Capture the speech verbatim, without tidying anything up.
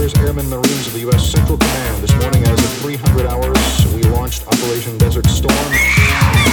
Officers, Airmen, Marines of the U S Central Command. This morning as of three hundred hours, we launched Operation Desert Storm.